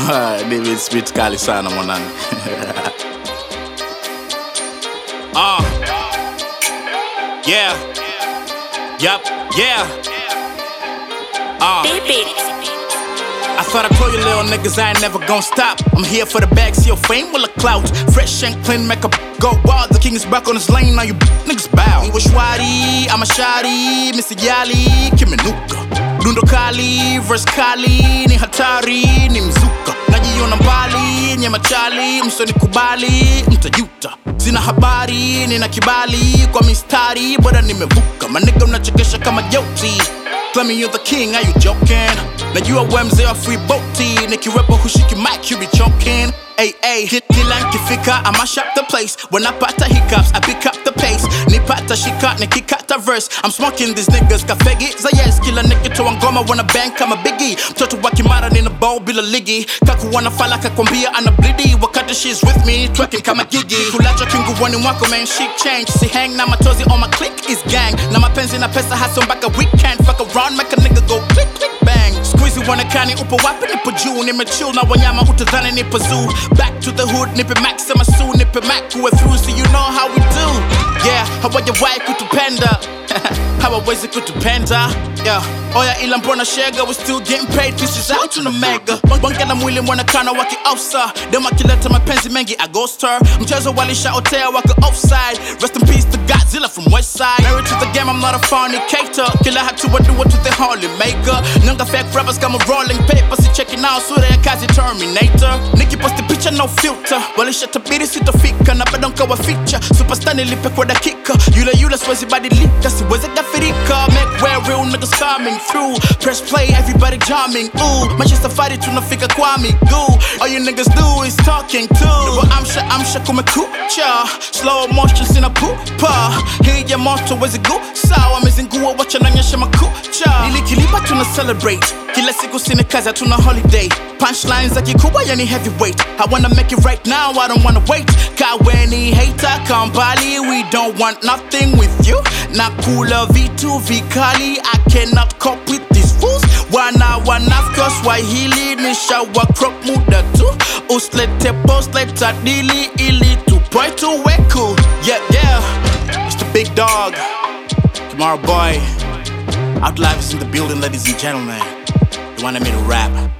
David Smith kali sana mwanangu. Yeah. Yup, yeah. I thought I told you little niggas I ain't never gon' stop. I'm here for the bag, see your fame will a clout. Fresh and clean, make a go wild. The king is back on his lane, now you niggas bow. He was shwari, I'm a shawty, Mr. Yali, Kimenuka. Dundo Kali, verse Kali, ni hatari, ni mzuka. Najiona mbali, nyema chali, msoni kubali, mtajuta. Sina habari, nina kibali, kwa mistari, bora nimevuka. Manigga unachekesha kama joti. Tell me you're the king, are you joking? Najua we mzee wa free boaty. Nikirepo hushiki mic, you be choking. Ay, kila nkifika, I mash up the place. When I pata hiccups, I pick up the pace. Nipata shika, nikikata verse. I'm smoking these niggas, kafegi za yes. Kila nigga toa ngoma, wanna bang kama biggie. Mtoto wa kimara nina bow bila ligi. Kaku wanafala kakwambia ana bleedy. Wakati she's with me, twerking kama gigi. Kulacho kinguwani wako man, chic change. Si hang na matozi on my click is gang. Na mapenzi na pesa hustle mpaka weekend. Fuck around, make a nigga go click click bang. Squeezy wanakani upo wapi nipo juu. Nimechill na wanyama utadhani nipo zoo. Back to the hood, nipe max ama su, nipe mac we're through, so you know how we do. Yeah, hawajawahi kutupenda. Hawawezi kutupenda. Yeah, oya ila mbona shega, we still getting paid, pieces out to the mega. Bonga na mwili mwanakana waki offside. Dema kileta mapenzi mengi, I ghost her. Mchezo walisha otea waki offside. Rest in peace to Godzilla from West Side. Married to the game, I'm not a fornicator. Kila hatua do it to the holy maker. Nanga fake rappers kama rolling paper. Si checking out, sura ya kazi Terminator. Niki posti picha no filter. Walisha tabiri sitofika na bado nkawa feature. Superstar nilipe kwa dakika. Yule siwezi badilika, siwezi gafirika. Make way real niggas coming through. Press play, everybody jamming. Ooh, maisha safari tunafika kwa miguu. All you niggas do is talking too. Amsha kumekucha. Slow motion sina pupa. Hii ya moto wezi go sawa. Mezingua wacha nanyesha makucha. Nilikilipa tuna celebrate. Kila siku sina kazi tuna holiday. Punchlines za kikubwa yani heavyweight. I wanna make it right now, I don't wanna wait. Kaweni hater kambali, we don't want nothing with you. Nakula vitu vikali, I cannot cope with these fools. Wanafika Swahili nishawa crop muda tu. Uslete postleta dili ili tupoe tuwe cool. Yeah, it's the big dog, Tomorrow Boy. Outlive is in the building, ladies and gentlemen. You wanted me to rap?